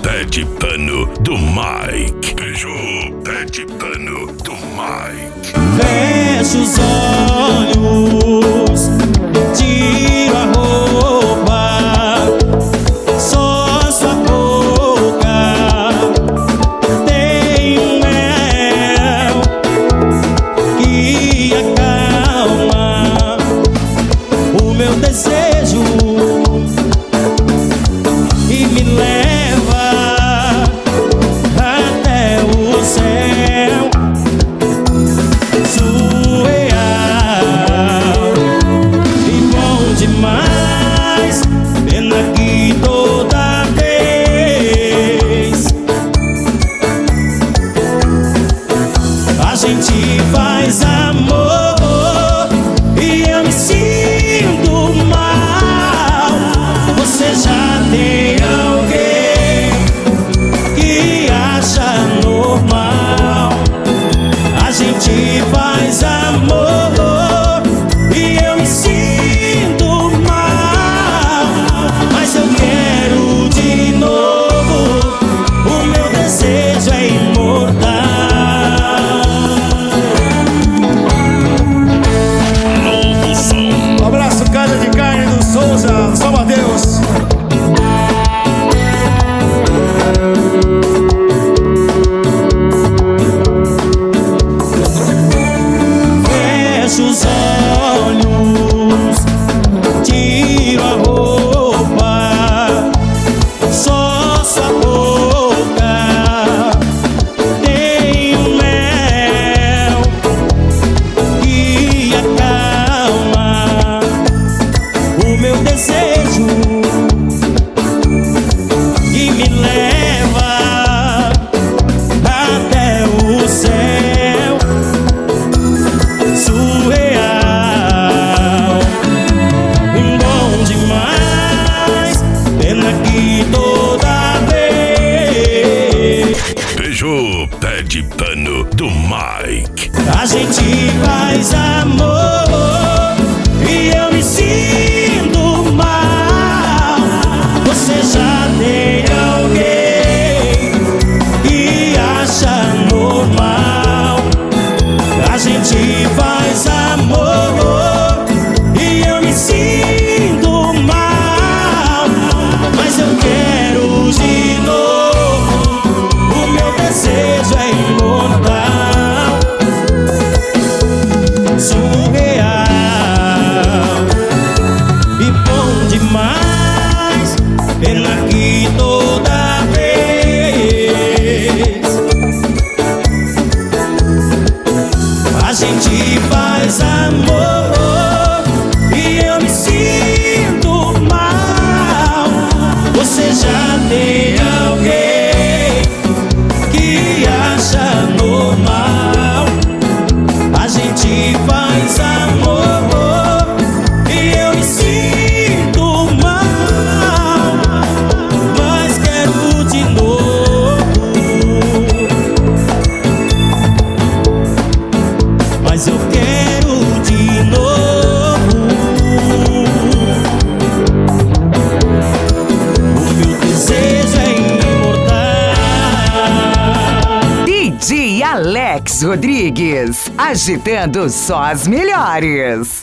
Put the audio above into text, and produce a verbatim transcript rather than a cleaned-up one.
pé de pano do Mike. Beijo, pé de pano do Mike. Fecha os olhos, tira a roupa, só sua boca tem um mel que acalma o meu desejo e me leva até o céu. Surreal e bom demais, pena que toda vez a gente faz amor e eu me sinto mal. Você já tem alguém que acha normal? A gente faz amor e eu me sinto mal, mas eu quero de novo, o meu desejo é imortal. Novo som. Um abraço, Casa de Carne do Souza, São Mateus. Fecha os olhos, tira a roupa, só sua boca tem um mel que acalma o meu desejo e me leva até o céu. Surreal e bom demais, pena que toda vez Beijo, pé de pano do Mike. a gente faz amor e eu me sinto mal. Você já tem alguém que acha normal? A gente faz amor e eu me sinto mal, mas eu quero de novo, o meu desejo é imortal. Surreal e bom demais, pena que toda vez a gente faz amor e eu me sinto mal. Você já tem alguém que acha normal? A gente faz amor e eu me sinto mal, mas quero de novo, mas eu quero de novo, o meu desejo é imortal. D J Alex Rodrigues, agitando só as melhores.